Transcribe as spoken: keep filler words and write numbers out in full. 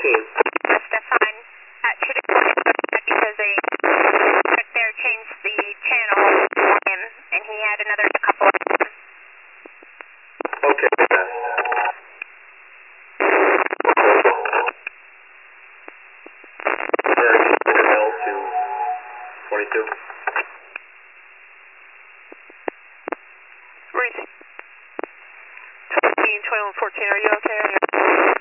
fourteen. That's fine. Uh, traditionally, because they right there changed the channel for him, and he had another couple of them. Okay. L to twenty-two. Reese. twenty, twenty-one, fourteen, are you okay?